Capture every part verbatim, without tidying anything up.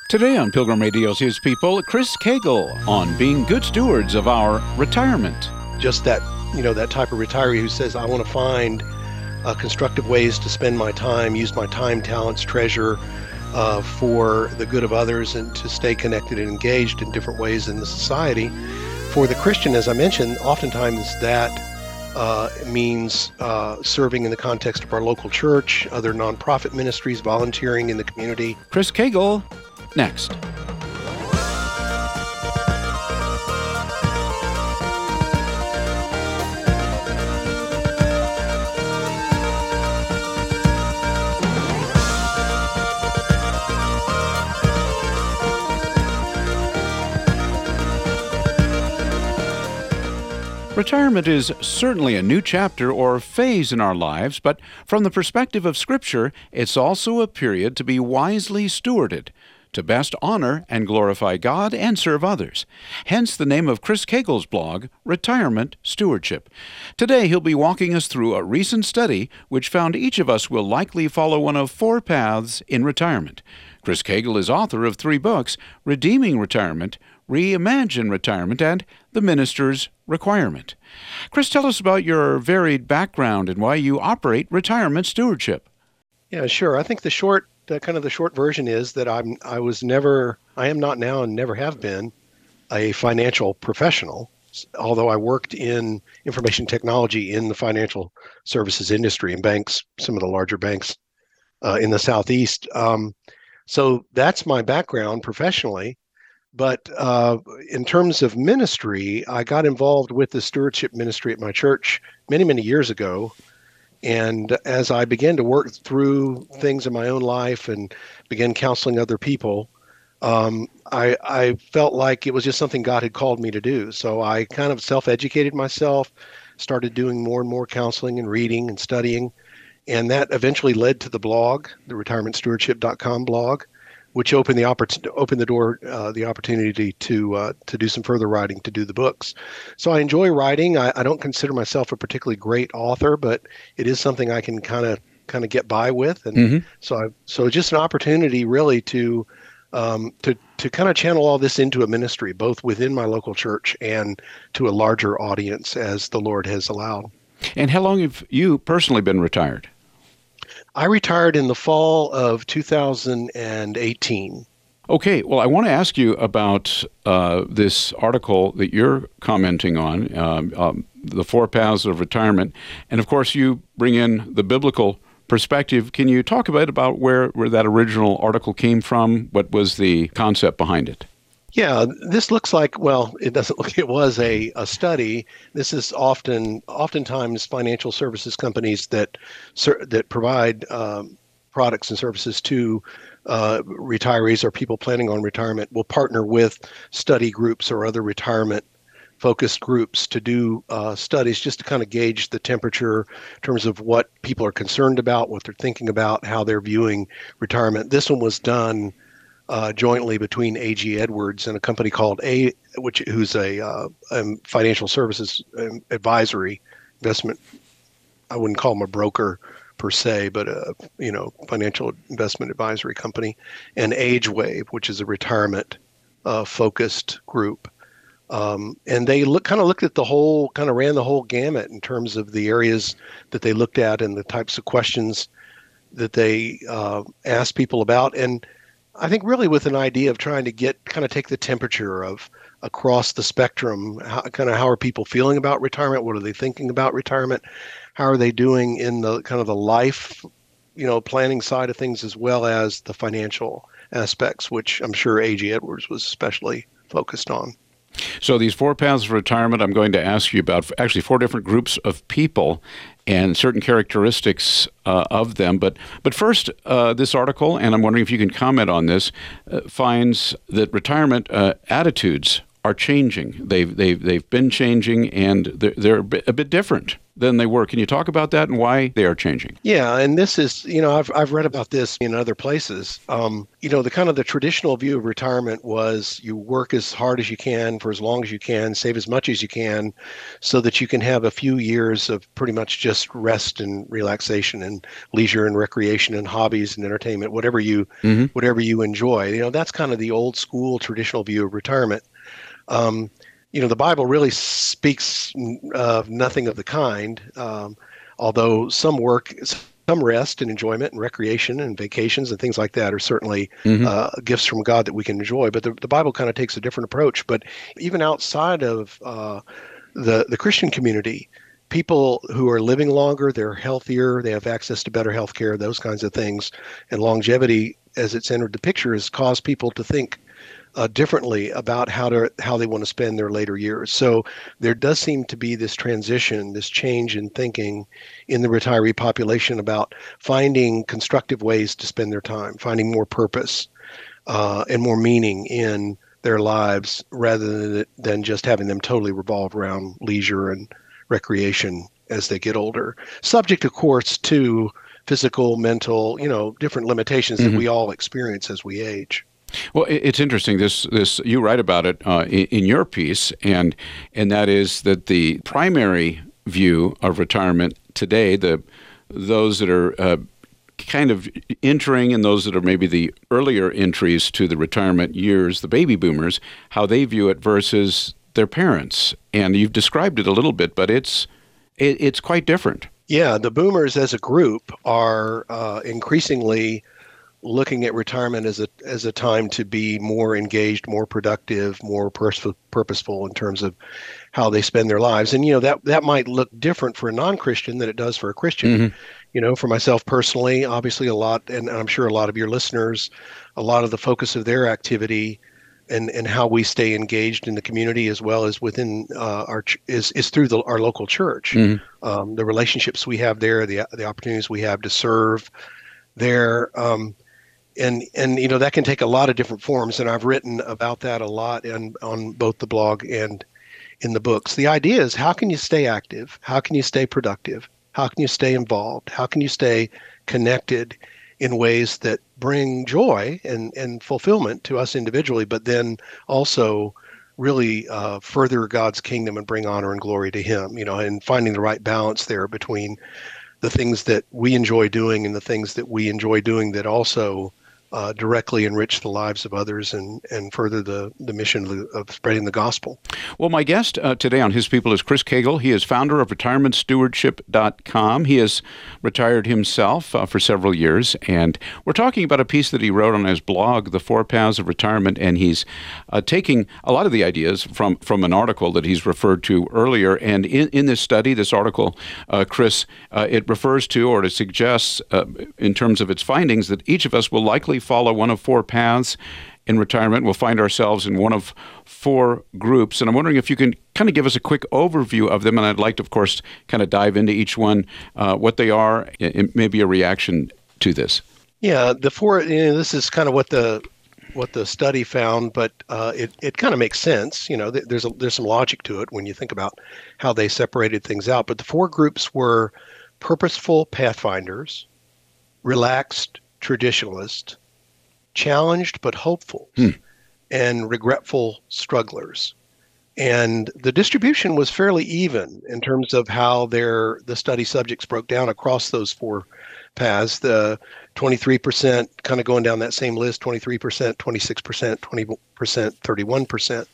Today on Pilgrim Radio's His People, Chris Cagle on being good stewards of our retirement. Just that, you know, that type of retiree who says, I want to find uh, constructive ways to spend my time, use my time, talents, treasure uh, for the good of others and to stay connected and engaged in different ways in the society. For the Christian, as I mentioned, oftentimes that uh, means uh, serving in the context of our local church, other nonprofit ministries, volunteering in the community. Chris Cagle, next. Retirement is certainly a new chapter or phase in our lives, but from the perspective of Scripture, it's also a period to be wisely stewarded, to best honor and glorify God and serve others. Hence the name of Chris Cagle's blog, Retirement Stewardship. Today he'll be walking us through a recent study which found each of us will likely follow one of four paths in retirement. Chris Cagle is author of three books, Redeeming Retirement, Reimagine Retirement, and The Minister's Requirement. Chris, tell us about your varied background and why you operate retirement stewardship. Yeah, sure. I think the short, uh, kind of the short version is that I'm, I was never, I am not now and never have been a financial professional, although I worked in information technology in the financial services industry in banks, some of the larger banks uh, in the Southeast. Um, so that's my background professionally. But uh, in terms of ministry, I got involved with the stewardship ministry at my church many, many years ago. And as I began to work through things in my own life and began counseling other people, um, I, I felt like it was just something God had called me to do. So I kind of self-educated myself, started doing more and more counseling and reading and studying. And that eventually led to the blog, the retirement stewardship dot com blog, which opened the oppor- opened the door, uh, the opportunity to uh, to do some further writing, to do the books. So I enjoy writing. I, I don't consider myself a particularly great author, but it is something I can kind of kind of get by with. And mm-hmm. so I, so it's just an opportunity really to um, to to kind of channel all this into a ministry, both within my local church and to a larger audience as the Lord has allowed. And how long have you personally been retired? I retired in the fall of two thousand eighteen. Okay, well, I want to ask you about uh, this article that you're commenting on, um, um, The Four Paths of Retirement. And of course, you bring in the biblical perspective. Can you talk a bit about where, where that original article came from? What was the concept behind it? Yeah, this looks like, well, it doesn't look, it was a, a study. This is often, oftentimes financial services companies that that provide um, products and services to uh, retirees or people planning on retirement will partner with study groups or other retirement focused groups to do uh, studies just to kind of gauge the temperature in terms of what people are concerned about, what they're thinking about, how they're viewing retirement. This one was done Uh, jointly between A G Edwards and a company called A, which who's a uh, um, financial services um, advisory investment. I wouldn't call them a broker per se, but a you know financial investment advisory company, and AgeWave, which is a retirement uh, focused group. Um, and they look kind of looked at the whole, kind of ran the whole gamut in terms of the areas that they looked at and the types of questions that they uh, asked people about. And I think really with an idea of trying to get, kind of take the temperature of across the spectrum, how, kind of how are people feeling about retirement? What are they thinking about retirement? How are they doing in the kind of the life, you know, planning side of things, as well as the financial aspects, which I'm sure A G Edwards was especially focused on. So these four paths of retirement, I'm going to ask you about actually four different groups of people and certain characteristics uh, of them. But but first, uh, this article, and I'm wondering if you can comment on this, uh, finds that retirement uh, attitudes are changing. They've they've they've been changing, and they're, they're a bit, a bit different than they were. Can you talk about that and why they are changing? Yeah, and this is, you know, I've I've read about this in other places. Um, you know, the kind of the traditional view of retirement was you work as hard as you can for as long as you can, save as much as you can, so that you can have a few years of pretty much just rest and relaxation and leisure and recreation and hobbies and entertainment, whatever you mm-hmm. whatever you enjoy. You know, that's kind of the old school traditional view of retirement. Um, You know, the Bible really speaks of nothing of the kind, um, although some work, some rest and enjoyment and recreation and vacations and things like that are certainly mm-hmm. uh, gifts from God that we can enjoy. But the, the Bible kind of takes a different approach. But even outside of uh, the, the Christian community, people who are living longer, they're healthier, they have access to better health care, those kinds of things. And longevity, as it's entered the picture, has caused people to think Uh, differently about how to how they want to spend their later years. So there does seem to be this transition, this change in thinking in the retiree population about finding constructive ways to spend their time, finding more purpose uh, and more meaning in their lives rather than, than just having them totally revolve around leisure and recreation as they get older. Subject, of course, to physical, mental, you know, different limitations mm-hmm. that we all experience as we age. Well, it's interesting. This, this you write about it uh, in, in your piece, and and that is that the primary view of retirement today, the those that are uh, kind of entering and those that are maybe the earlier entries to the retirement years, the baby boomers, how they view it versus their parents. And you've described it a little bit, but it's it, it's quite different. Yeah, the boomers as a group are uh, increasingly looking at retirement as a as a time to be more engaged, more productive, more pers- purposeful in terms of how they spend their lives. And, you know, that that might look different for a non-Christian than it does for a Christian. Mm-hmm. You know, for myself personally, obviously a lot, and I'm sure a lot of your listeners, a lot of the focus of their activity and, and how we stay engaged in the community as well as within uh, our ch- is is through the, our local church. Mm-hmm. Um, the relationships we have there, the the opportunities we have to serve there. Um, And, and you know, that can take a lot of different forms, and I've written about that a lot in, on both the blog and in the books. The idea is, how can you stay active? How can you stay productive? How can you stay involved? How can you stay connected in ways that bring joy and, and fulfillment to us individually, but then also really uh, further God's kingdom and bring honor and glory to Him, you know, and finding the right balance there between the things that we enjoy doing and the things that we enjoy doing that also Uh, directly enrich the lives of others and, and further the, the mission of, the, of spreading the gospel. Well, my guest uh, today on His People is Chris Cagle. He is founder of retirement stewardship dot com. He has retired himself uh, for several years, and we're talking about a piece that he wrote on his blog, The Four Paths of Retirement, and he's uh, taking a lot of the ideas from, from an article that he's referred to earlier. And in, in this study, this article, uh, Chris, uh, it refers to or it suggests uh, in terms of its findings that each of us will likely follow one of four paths in retirement. We'll find ourselves in one of four groups. And I'm wondering if you can kind of give us a quick overview of them. And I'd like to, of course, kind of dive into each one, uh, what they are, and maybe a reaction to this. Yeah, the four, you know, this is kind of what the what the study found, but uh, it, it kind of makes sense. You know, th- there's a, there's some logic to it when you think about how they separated things out. But the four groups were purposeful pathfinders, relaxed traditionalists, challenged but hopeful, hmm. and regretful strugglers. And the distribution was fairly even in terms of how their the study subjects broke down across those four paths. The twenty-three percent kind of going down that same list, twenty-three percent, twenty-six percent, twenty percent, thirty-one percent.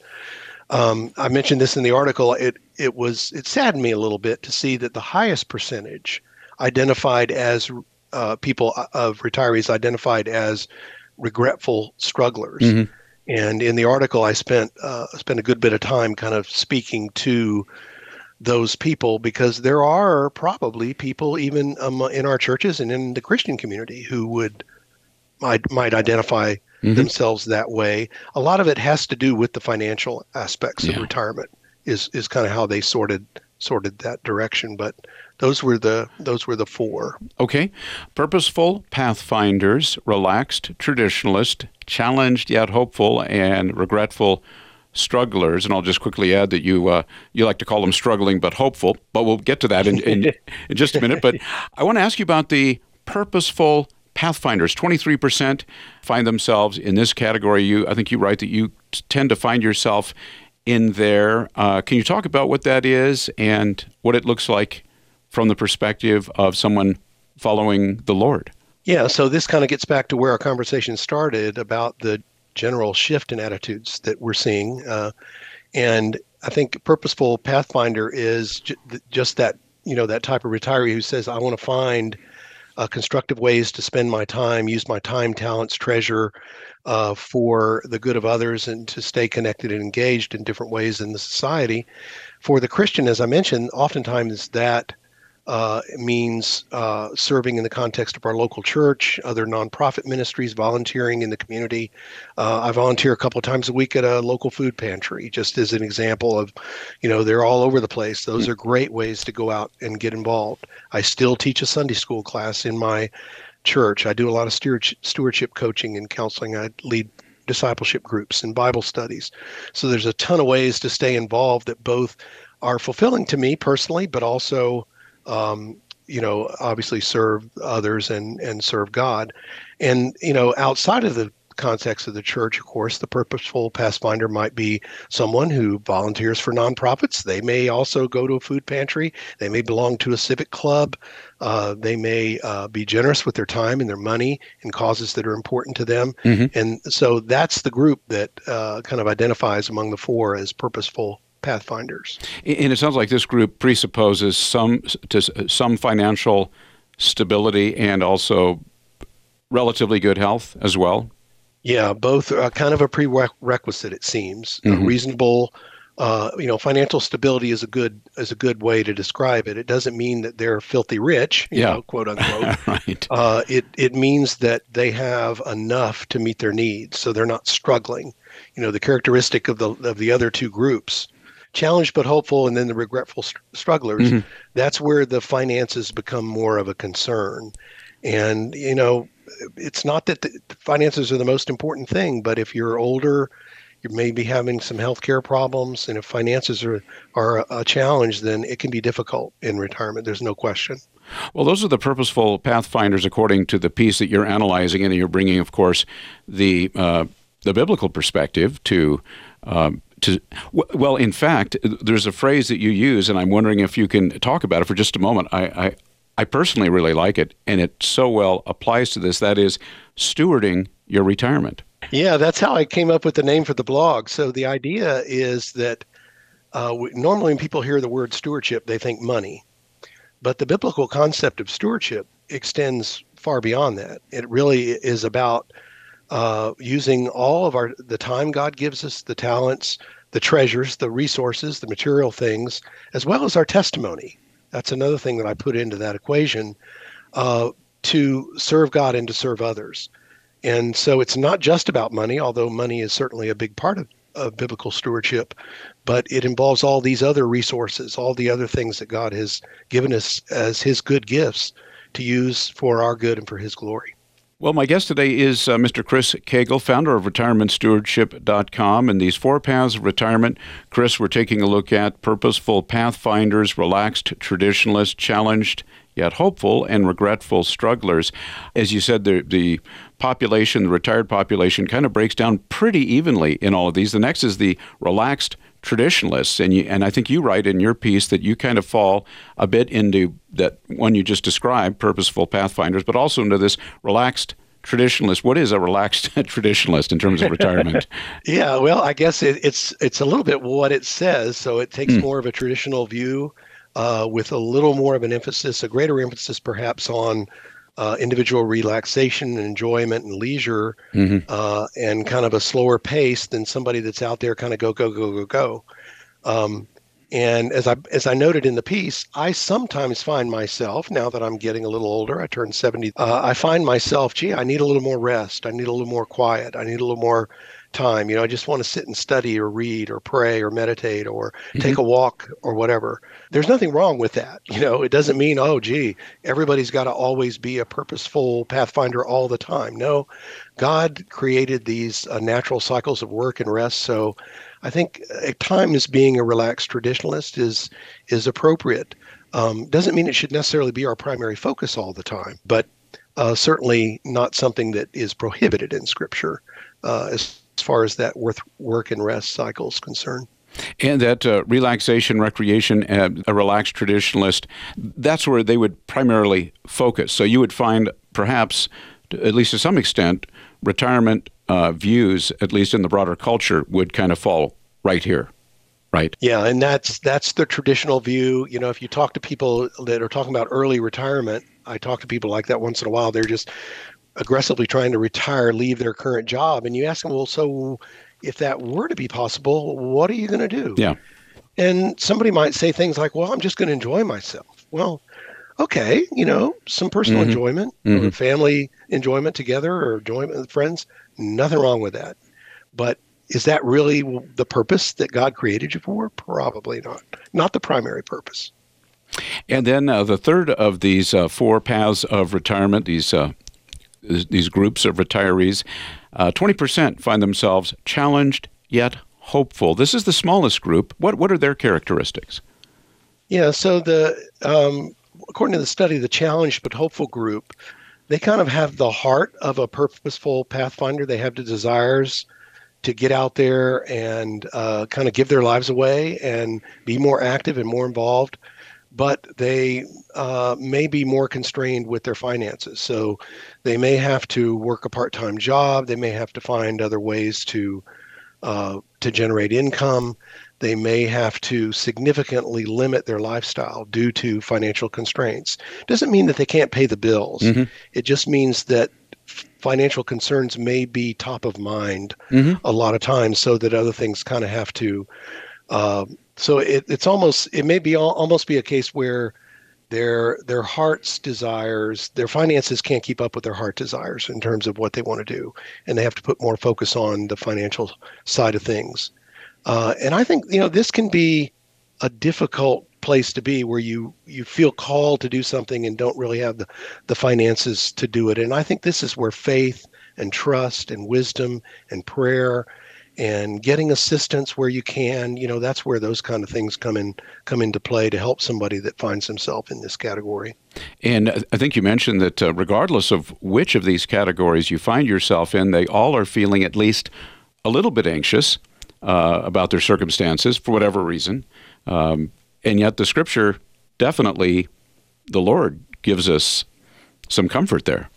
Um, I mentioned this in the article. It it was it saddened me a little bit to see that the highest percentage identified as uh, people of retirees identified as regretful strugglers. Mm-hmm. And in the article, I spent uh, spent a good bit of time kind of speaking to those people, because there are probably people even um, in our churches and in the Christian community who would might might identify mm-hmm. themselves that way. A lot of it has to do with the financial aspects yeah. of retirement. Is is kind of how they sorted sorted that direction, but those were the those were the four. Okay. Purposeful pathfinders, relaxed traditionalist, challenged yet hopeful, and regretful strugglers, and I'll just quickly add that you uh, you like to call them struggling but hopeful, but we'll get to that in, in, in just a minute. But I want to ask you about the purposeful pathfinders. twenty-three percent find themselves in this category. You, I think you write that you tend to find yourself in there. Uh, can you talk about what that is and what it looks like from the perspective of someone following the Lord? Yeah, so this kind of gets back to where our conversation started about the general shift in attitudes that we're seeing. Uh, and I think purposeful pathfinder is ju- just that, you know, that type of retiree who says, I want to find uh, constructive ways to spend my time, use my time, talents, treasure uh, for the good of others, and to stay connected and engaged in different ways in the society. For the Christian, as I mentioned, oftentimes that Uh, means uh, serving in the context of our local church, other nonprofit ministries, volunteering in the community. Uh, I volunteer a couple of times a week at a local food pantry, just as an example of, you know, they're all over the place. Those are great ways to go out and get involved. I still teach a Sunday school class in my church. I do a lot of stewardship, stewardship coaching and counseling. I lead discipleship groups and Bible studies. So there's a ton of ways to stay involved that both are fulfilling to me personally, but also Um, you know, obviously serve others and, and serve God. And, you know, outside of the context of the church, of course, the purposeful pathfinder might be someone who volunteers for nonprofits. They may also go to a food pantry. They may belong to a civic club. Uh, they may uh, be generous with their time and their money in causes that are important to them. Mm-hmm. And so that's the group that uh, kind of identifies among the four as purposeful pathfinders. And it sounds like this group presupposes some to some financial stability and also relatively good health as well. Yeah, both are kind of a prerequisite, it seems. Mm-hmm. A reasonable, uh, you know, financial stability is a good is a good way to describe it. It doesn't mean that they're filthy rich, you yeah. know, quote unquote. Right. Uh, it it means that they have enough to meet their needs, so they're not struggling. You know, the characteristic of the of the other two groups, challenged but hopeful, and then the regretful st- strugglers, mm-hmm. that's where the finances become more of a concern. And, you know, it's not that the finances are the most important thing, but if you're older, you may be having some healthcare problems, and if finances are, are a challenge, then it can be difficult in retirement. There's no question. Well, those are the purposeful pathfinders according to the piece that you're analyzing, and you're bringing, of course, the uh, the biblical perspective to um, To, well, in fact, there's a phrase that you use, and I'm wondering if you can talk about it for just a moment. I, I, I personally really like it, and it so well applies to this. That is stewarding your retirement. Yeah, that's how I came up with the name for the blog. So the idea is that uh, we, normally when people hear the word stewardship, they think money. But the biblical concept of stewardship extends far beyond that. It really is about Uh, using all of our the time God gives us, the talents, the treasures, the resources, the material things, as well as our testimony. That's another thing that I put into that equation, uh, to serve God and to serve others. And so it's not just about money, although money is certainly a big part of, of biblical stewardship, but it involves all these other resources, all the other things that God has given us as his good gifts to use for our good and for his glory. Well, my guest today is uh, Mister Chris Cagle, founder of retirement stewardship dot com. And these four paths of retirement, Chris, we're taking a look at purposeful pathfinders, relaxed traditionalists, challenged yet hopeful, and regretful strugglers. As you said, the, the population, the retired population, kind of breaks down pretty evenly in all of these. The next is the relaxed traditionalists, and you, and I think you write in your piece that you kind of fall a bit into that one you just described, purposeful pathfinders, but also into this relaxed traditionalist. What is a relaxed traditionalist in terms of retirement? Yeah, well, I guess it, it's it's a little bit what it says. So it takes mm. more of a traditional view uh, with a little more of an emphasis, a greater emphasis perhaps on uh, individual relaxation and enjoyment and leisure, mm-hmm. uh, and kind of a slower pace than somebody that's out there kind of go, go, go, go, go. Um, and as I as I noted in the piece, I sometimes find myself, now that I'm getting a little older, I turned seventy, uh, I find myself, gee, I need a little more rest. I need a little more quiet. I need a little more time. You know, I just want to sit and study or read or pray or meditate or Mhm. take a walk or whatever. There's nothing wrong with that. You know, it doesn't mean, oh, gee, everybody's got to always be a purposeful pathfinder all the time. No, God created these uh, natural cycles of work and rest. So I think at times being a relaxed traditionalist is is appropriate. Um, doesn't mean it should necessarily be our primary focus all the time, but uh, certainly not something that is prohibited in Scripture uh, as, as far as that worth, work and rest cycle is concerned. And that uh, relaxation, recreation, uh, a relaxed traditionalist, that's where they would primarily focus. So you would find perhaps, at least to some extent, retirement uh, views, at least in the broader culture, would kind of fall right here. Right. Yeah, and that's that's the traditional view. You know, if you talk to people that are talking about early retirement, I talk to people like that once in a while. They're just aggressively trying to retire, leave their current job, and you ask them, well, so if that were to be possible, what are you going to do? Yeah. And somebody might say things like, well, I'm just going to enjoy myself. Well, okay, you know, some personal mm-hmm. enjoyment mm-hmm. or family enjoyment together or enjoyment with friends, nothing wrong with that. But is that really the purpose that God created you for? Probably not. Not the primary purpose. And then uh, the third of these uh, four paths of retirement, these uh, these groups of retirees, uh, twenty percent find themselves challenged yet hopeful. This is the smallest group. What what are their characteristics? Yeah, so the um, according to the study, the challenged but hopeful group, they kind of have the heart of a purposeful pathfinder. They have the desires to get out there and uh, kind of give their lives away and be more active and more involved, but they uh, may be more constrained with their finances. So they may have to work a part-time job. They may have to find other ways to uh, to generate income. They may have to significantly limit their lifestyle due to financial constraints. Doesn't mean that they can't pay the bills. Mm-hmm. It just means that financial concerns may be top of mind mm-hmm. a lot of times, so that other things kind of have to. Uh, so it, it's almost it may be al- almost be a case where their their heart's desires, their finances can't keep up with their heart desires in terms of what they want to do, and they have to put more focus on the financial side of things. Uh, and I think you know this can be a difficult place to be, where you you feel called to do something and don't really have the, the finances to do it. And I think this is where faith and trust and wisdom and prayer and getting assistance where you can, you know, that's where those kind of things come in come into play to help somebody that finds himself in this category. And I think you mentioned that uh, regardless of which of these categories you find yourself in, they all are feeling at least a little bit anxious uh, about their circumstances for whatever reason. Um, And yet the Scripture, definitely, the Lord gives us some comfort there.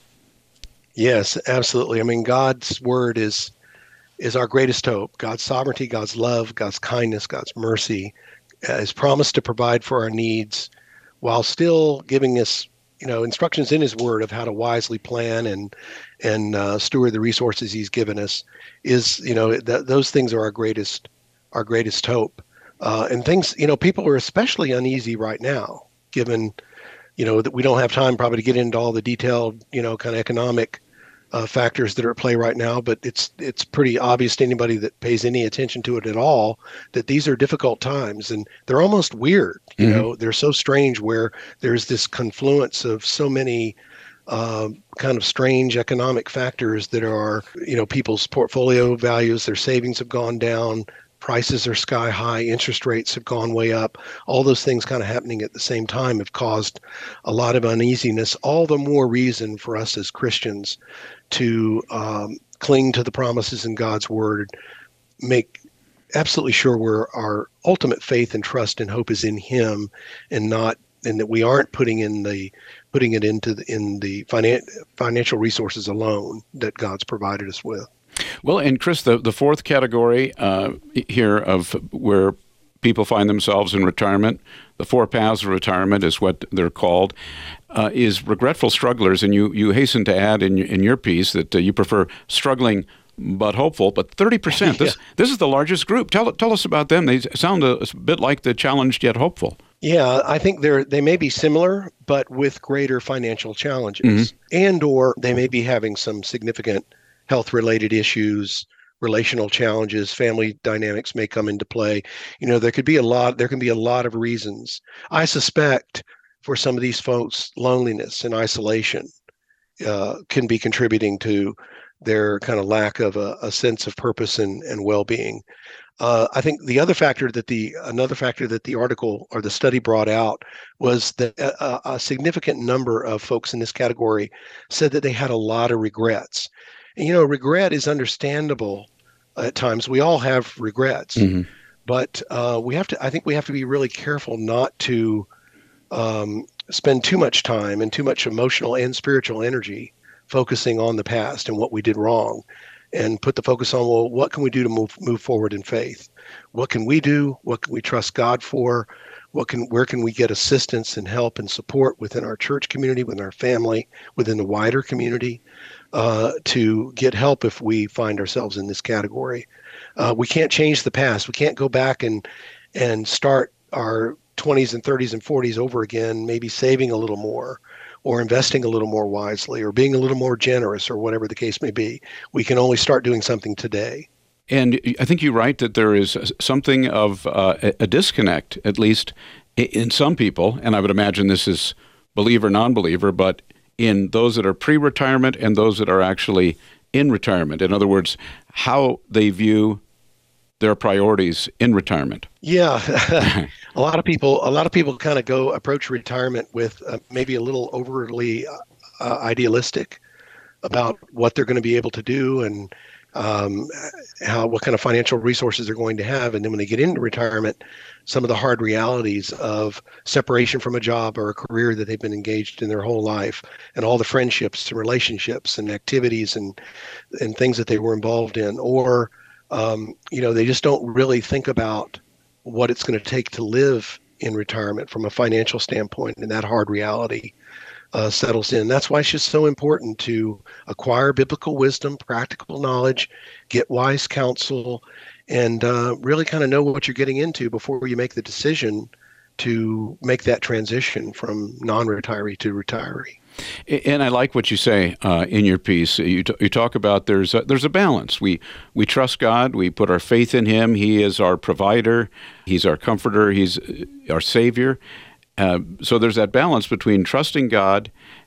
Yes, absolutely. I mean, God's word is is our greatest hope. God's sovereignty, God's love, God's kindness, God's mercy uh, is promised to provide for our needs while still giving us, you know, instructions in his word of how to wisely plan and and uh, steward the resources he's given us. Is, you know, th- those things are our greatest our greatest hope. Uh, and things, you know, people are especially uneasy right now, given, you know, that we don't have time probably to get into all the detailed, you know, kind of economic uh, factors that are at play right now. But it's it's pretty obvious to anybody that pays any attention to it at all that these are difficult times, and they're almost weird. You mm-hmm. know, they're so strange, where there's this confluence of so many uh, kind of strange economic factors that are, you know, people's portfolio values, their savings have gone down. Prices are sky high, interest rates have gone way up. All those things kind of happening at the same time have caused a lot of uneasiness. All the more reason for us as Christians to um, cling to the promises in God's word, make absolutely sure we're, our ultimate faith and trust and hope is in him, and not, and that we aren't putting in the putting it into the, in the finan- financial resources alone that God's provided us with. Well, and Chris, the, the fourth category uh, here of where people find themselves in retirement, the four paths of retirement is what they're called, uh, is regretful strugglers. And you, you hasten to add in, in your piece that uh, you prefer struggling but hopeful, but thirty percent. This yeah. this is the largest group. Tell tell us about them. They sound a, a bit like the challenged yet hopeful. Yeah, I think they're they may be similar, but with greater financial challenges, mm-hmm. and or they may be having some significant health-related issues, relational challenges, family dynamics may come into play. You know, there could be a lot, there can be a lot of reasons. I suspect for some of these folks, loneliness and isolation uh, can be contributing to their kind of lack of a, a sense of purpose and, and well-being. Uh, I think the other factor that the another factor that the article or the study brought out was that a, a significant number of folks in this category said that they had a lot of regrets. And, you know, regret is understandable at times. We all have regrets, Mm-hmm. but uh, we have to. I think we have to be really careful not to um, spend too much time and too much emotional and spiritual energy focusing on the past and what we did wrong, and put the focus on, well, what can we do to move move forward in faith? What can we do? What can we trust God for? What can where can we get assistance and help and support within our church community, within our family, within the wider community, uh, to get help if we find ourselves in this category? Uh, we can't change the past. We can't go back and and start our twenties and thirties and forties over again, maybe saving a little more, or investing a little more wisely, or being a little more generous, or whatever the case may be. We can only start doing something today. And I think you're right that there is something of uh, a disconnect, at least in some people, and I would imagine this is believer, non-believer, but in those that are pre-retirement and those that are actually in retirement. In other words, how they view their priorities in retirement. Yeah, a lot of people, a lot of people kind of go approach retirement with uh, maybe a little overly uh, idealistic about what they're going to be able to do and um, how what kind of financial resources they're going to have. And then when they get into retirement, some of the hard realities of separation from a job or a career that they've been engaged in their whole life, and all the friendships and relationships and activities and and things that they were involved in, or Um, you know, they just don't really think about what it's going to take to live in retirement from a financial standpoint, and that hard reality uh, settles in. That's why it's just so important to acquire biblical wisdom, practical knowledge, get wise counsel, and uh, really kind of know what you're getting into before you make the decision to make that transition from non-retiree to retiree. And I like what you say uh, in your piece. You, t- you talk about there's a, there's a balance. We we trust God. We put our faith in Him. He is our provider. He's our comforter. He's our Savior. Uh, so there's that balance between trusting God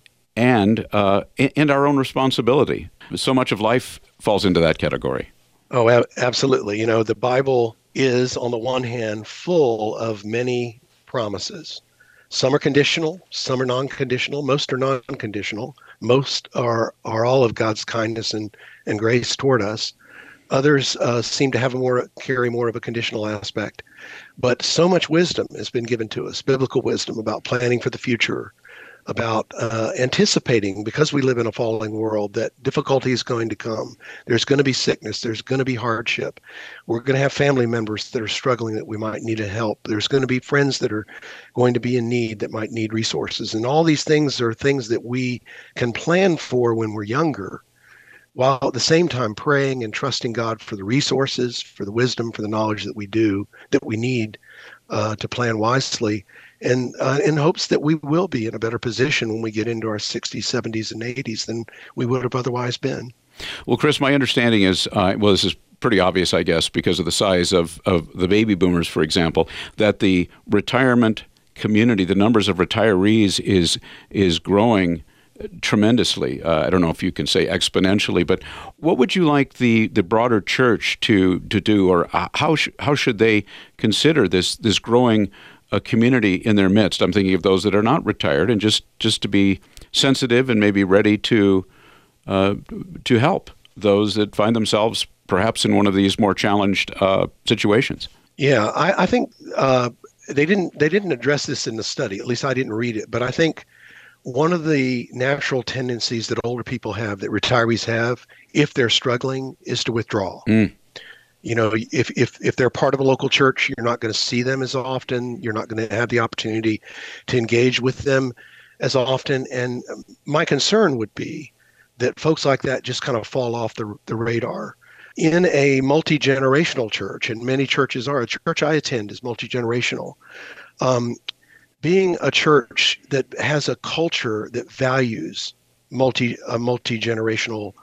and uh, and our own responsibility. So much of life falls into that category. Oh, ab- absolutely. You know, the Bible is, on the one hand, full of many promises. Some are conditional, some are non-conditional, most are non-conditional. Most are are all of God's kindness and, and grace toward us. Others uh, seem to have a more carry more of a conditional aspect. But so much wisdom has been given to us, biblical wisdom about planning for the future, about uh, anticipating, because we live in a falling world, that difficulty is going to come. There's going to be sickness. There's going to be hardship. We're going to have family members that are struggling that we might need to help. There's going to be friends that are going to be in need that might need resources. And all these things are things that we can plan for when we're younger, while at the same time praying and trusting God for the resources, for the wisdom, for the knowledge that we do, that we need uh, to plan wisely. And uh, in hopes that we will be in a better position when we get into our sixties, seventies, and eighties than we would have otherwise been. Well, Chris, my understanding is, uh, well, this is pretty obvious, I guess, because of the size of, of the baby boomers, for example, that the retirement community, the numbers of retirees is is growing tremendously. Uh, I don't know if you can say exponentially, but what would you like the, the broader church to to do, or how sh- how should they consider this this growing a community in their midst? I'm thinking of those that are not retired, and just, just to be sensitive and maybe ready to uh, to help those that find themselves perhaps in one of these more challenged uh, situations. Yeah, I, I think uh, they didn't they didn't address this in the study. At least I didn't read it. But I think one of the natural tendencies that older people have, that retirees have, if they're struggling, is to withdraw. Mm. You know, if, if if they're part of a local church, you're not going to see them as often. You're not going to have the opportunity to engage with them as often. And my concern would be that folks like that just kind of fall off the, the radar. In a multi-generational church, and many churches are, a church I attend is multi-generational, um, being a church that has a culture that values multi a multi-generational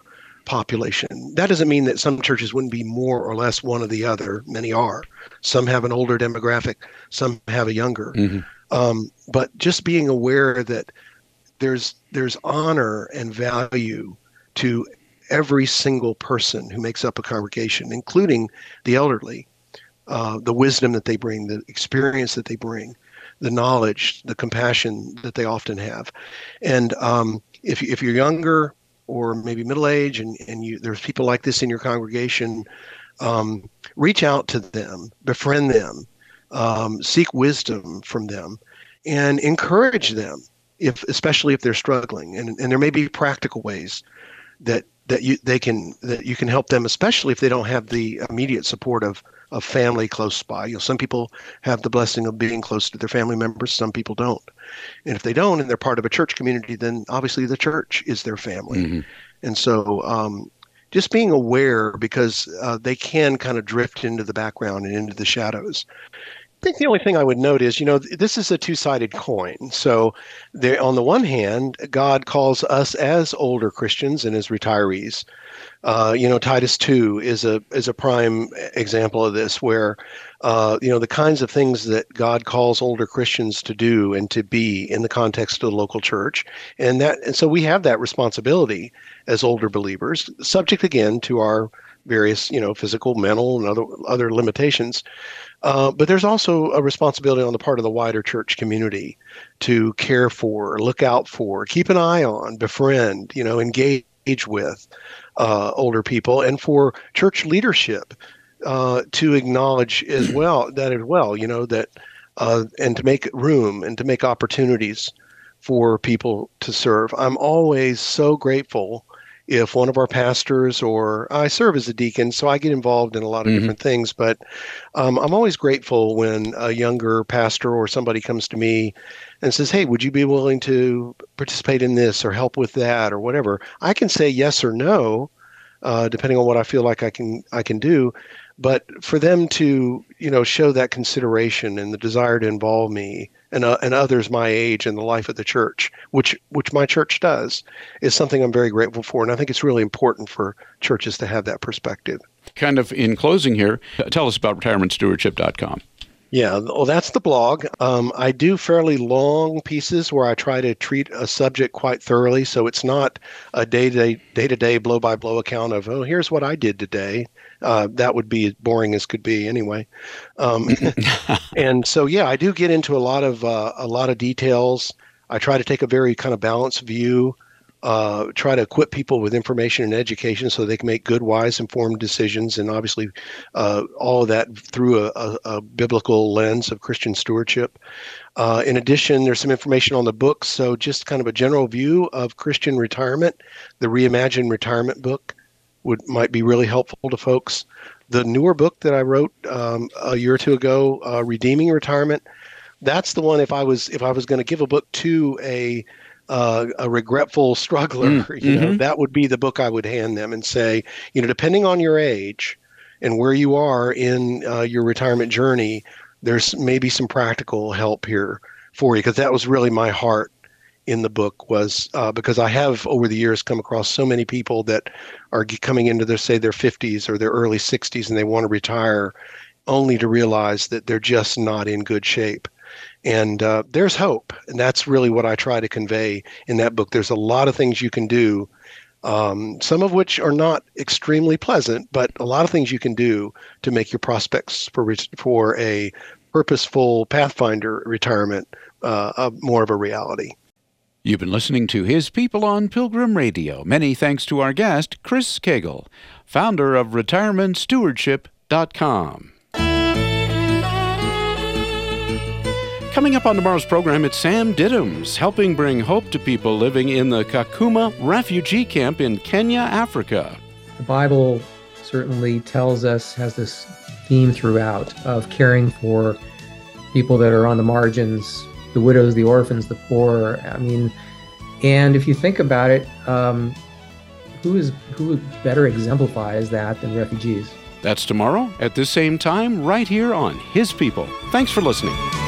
population. That doesn't mean that some churches wouldn't be more or less one or the other. Many are. Some have an older demographic, some have a younger. Mm-hmm. Um, but just being aware that there's there's honor and value to every single person who makes up a congregation, including the elderly, uh, the wisdom that they bring, the experience that they bring, the knowledge, the compassion that they often have. And um, if, if you're younger or maybe middle age and, and you, there's people like this in your congregation, um, reach out to them, befriend them, um, seek wisdom from them, and encourage them, if especially if they're struggling. And, and there may be practical ways that that you they can that you can help them, especially if they don't have the immediate support of of family close by. You know, some people have the blessing of being close to their family members, some people don't. And if they don't, and they're part of a church community, then obviously the church is their family. Mm-hmm. And so um, just being aware, because uh, they can kind of drift into the background and into the shadows. I think the only thing I would note is, you know, this is a two-sided coin. So there, on the one hand, God calls us as older Christians and as retirees. Uh, you know, Titus two is a is a prime example of this, where, uh, you know, the kinds of things that God calls older Christians to do and to be in the context of the local church. And that, and so we have that responsibility as older believers, subject again to our various, you know, physical, mental, and other other limitations. Uh, but there's also a responsibility on the part of the wider church community to care for, look out for, keep an eye on, befriend, you know, engage with uh, older people, and for church leadership uh, to acknowledge as well that as well, you know, that uh, and to make room and to make opportunities for people to serve. I'm always so grateful if one of our pastors, or I serve as a deacon, so I get involved in a lot of mm-hmm. different things, but um, I'm always grateful when a younger pastor or somebody comes to me and says, hey, would you be willing to participate in this or help with that or whatever? I can say yes or no, uh, depending on what I feel like I can I can do. But for them to, you know, show that consideration and the desire to involve me and uh, and others my age in the life of the church, which which my church does, is something I'm very grateful for. And I think it's really important for churches to have that perspective. Kind of in closing here, tell us about retirement stewardship dot com. Yeah, well, that's the blog. Um, I do fairly long pieces where I try to treat a subject quite thoroughly. So it's not a day-to-day, day-to-day, blow-by-blow account of, oh, here's what I did today. Uh, that would be as boring as could be anyway. Um, and so, yeah, I do get into a lot of uh, a lot of details. I try to take a very kind of balanced view, uh, try to equip people with information and education so they can make good, wise, informed decisions, and obviously uh, all of that through a, a, a biblical lens of Christian stewardship. Uh, in addition, there's some information on the books, so just kind of a general view of Christian retirement. The Reimagined Retirement book would might be really helpful to folks. The newer book that I wrote um, a year or two ago, uh, Redeeming Retirement, that's the one. If I was if I was going to give a book to a uh, a regretful struggler, mm, you know, mm-hmm. that would be the book I would hand them and say, you know, depending on your age and where you are in uh, your retirement journey, there's maybe some practical help here for you, because that was really my heart in the book, was uh, because I have over the years come across so many people that are coming into their, say, their fifties or their early sixties, and they want to retire only to realize that they're just not in good shape. And uh, there's hope. And that's really what I try to convey in that book. There's a lot of things you can do, um, some of which are not extremely pleasant, but a lot of things you can do to make your prospects for for a purposeful Pathfinder retirement uh, uh, more of a reality. You've been listening to His People on Pilgrim Radio. Many thanks to our guest, Chris Cagle, founder of retirement stewardship dot com. Coming up on tomorrow's program, it's Sam Diddams, helping bring hope to people living in the Kakuma refugee camp in Kenya, Africa. The Bible certainly tells us, has this theme throughout of caring for people that are on the margins, the widows, the orphans, the poor. I mean, and if you think about it, um, who is who better exemplifies that than refugees? That's tomorrow at this same time, right here on His People. Thanks for listening.